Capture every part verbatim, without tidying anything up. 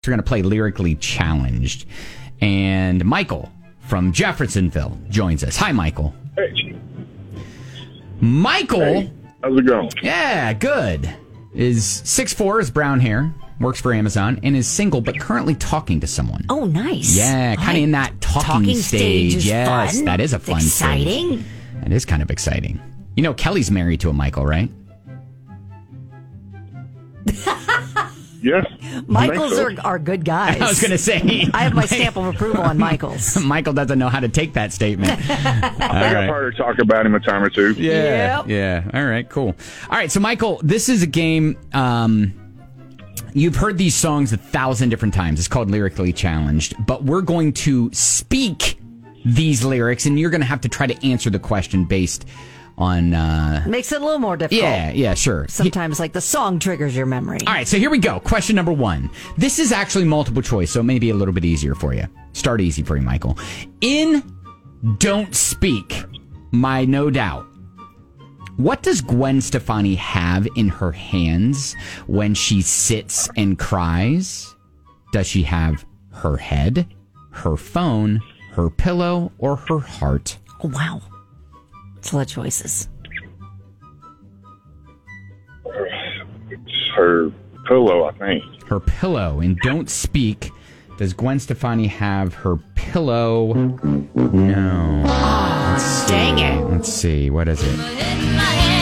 So we're going to play Lyrically Challenged. And Michael from Jeffersonville joins us. Hi, Michael. Hey. Michael. Hey, how's it going? Yeah, good. Is six foot four, is brown hair, works for Amazon, and is single but currently talking to someone. Oh, nice. Yeah, kind of in that talking, talking stage. stage is yes, fun. that is a fun Exciting. stage. That is kind of exciting. You know, Kelly's married to a Michael, right? Yes. Michaels so. are, are good guys. I was going to say. I have my stamp of approval on Michaels. Michael doesn't know how to take that statement. All I've right. heard her talk about him a time or two. Yeah. Yep. Yeah. All right, cool. All right, so Michael, this is a game. Um, you've heard these songs a thousand different times. It's called Lyrically Challenged, but we're going to speak these lyrics, and you're going to have to try to answer the question based on... Uh, Makes it a little more difficult. yeah, yeah, sure. Sometimes, like, the song triggers your memory. All right, so here we go. Question number one. This is actually multiple choice, so it may be a little bit easier for you. Start easy for you, Michael. In Don't Speak, My No Doubt, what does Gwen Stefani have in her hands when she sits and cries? Does she have her head, her phone, her pillow, or her heart? Oh, wow. It's a lot of choices. It's her pillow, I think. Her pillow. In Don't Speak, does Gwen Stefani have her pillow? No. Oh, dang it. Let's see. What is it? Head in my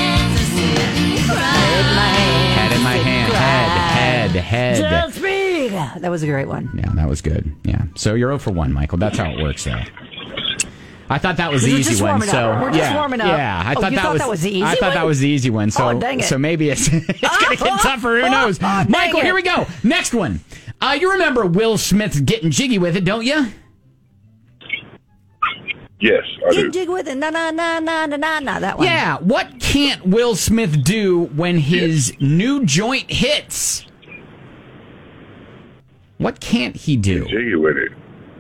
hand. Head in my hand. Head, head, head. Don't speak. That was a great one. Yeah, that was good. Yeah. So you're zero for one, Michael. That's how it works, though. I thought that was the We're easy just one. warming up. So We're just yeah, warming up. yeah. I Oh, thought you that thought was, that was the easy I thought one? that was the easy one. So Oh, dang it. so maybe it's it's gonna get tougher. Who knows? Oh, Michael, dang here it. we go. Next one. Uh, you remember Will Smith getting jiggy with it, don't you? Yes, I Get do. jig with it. Na, na, na, na, na, na, na. That one. Yeah. What can't Will Smith do when his new joint hits? What can't he do? Get jiggy with it.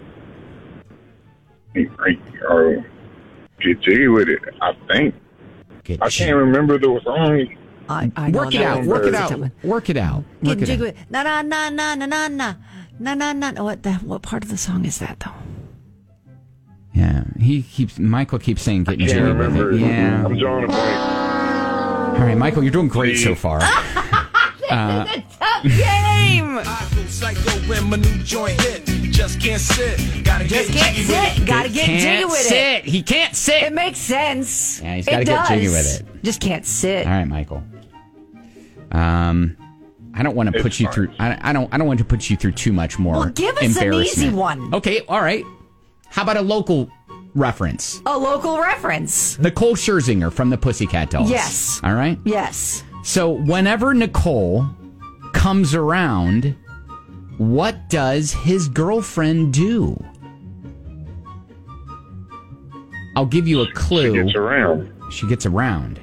He- he- Or get jiggy with it, I think. Get I jig- can't remember the song. I, I know Work it that out. one. Work it It's a out. tough one. Work it out. Work Get it jig out. with it. Na, na, na, na, na, na, na. Na, na, na. What, the, what part of the song is that, though? Yeah. He keeps. Michael keeps saying getting Can't jiggy with remember. it. Yeah. I'm drawing a blank. All right, Michael, you're doing great so far. Uh, tough game. I go psycho when my new joint hit. Just can't sit. Gotta Just get can't jiggy with sit. it. Gotta get jiggy Can't with sit. it. He can't sit. It makes sense. Yeah, he's It gotta get jiggy does. with it. Just can't sit. All right, Michael. Um, I don't want to It's put you fine. through. I, I don't. I don't want to put you through too much more. Well, give us an easy embarrassment. one. Okay. All right. How about a local reference? A local reference. Nicole Scherzinger from the Pussycat Dolls. Yes. All right. Yes. So whenever Nicole comes around, what does his girlfriend do? I'll give you a clue. She gets around. She gets around.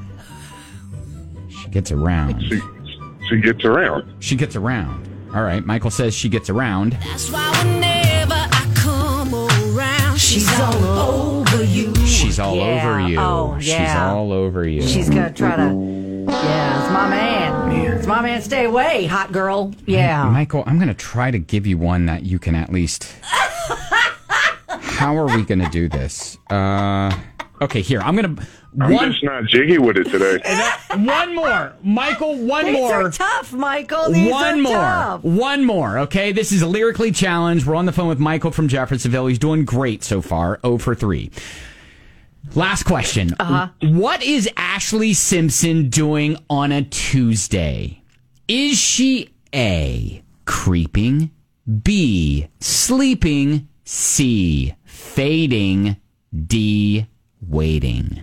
She gets around. She, she gets around. She gets around. All right. Michael says she gets around. That's why whenever I come around, she's all over you. She's all Yeah. over you. Oh, She's yeah. all over you. She's gonna try to. Yeah, it's my man. It's my man. Stay away, hot girl. Yeah. Michael, I'm going to try to give you one that you can at least. How are we going to do this? Uh, okay, here. I'm going to. I'm One, just not jiggy with it today. one more. Michael, one These more. are tough, Michael. These One are more. tough. One more. Okay, this is Lyrically Challenged. We're on the phone with Michael from Jeffersonville. He's doing great so far. zero for three. Last question. Uh-huh. What is Ashley Simpson doing on a Tuesday? Is she A, creeping, B, sleeping, C, fading, D, waiting?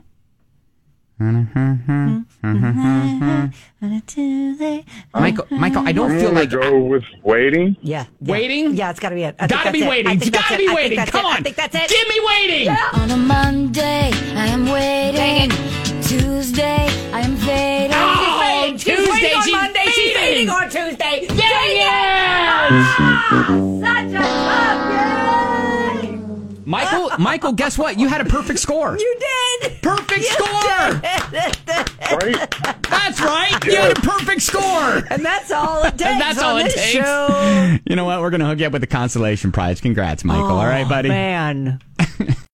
Michael, Michael, I don't I'm feel gonna like go with waiting. Yeah. yeah. Waiting? Yeah, it's got to be it. I think Gotta that's be it. waiting. I It's think that's gotta it. be I think waiting. that's Come it. on. I think that's it. Give me waiting. On a Monday, I am waiting. Tuesday, I am fading. Oh, She's Tuesday, waiting on she's Monday. She's fading. waiting on Tuesday. There he is. Such a tough game. Michael, Michael, guess what? You had a perfect score. You did. Perfect You score. did. Right? That's right. You had a perfect score. And that's all it takes. And that's on all it this takes. Show. You know what? We're going to hook you up with the consolation prize. Congrats, Michael. Oh, All right, buddy? Man.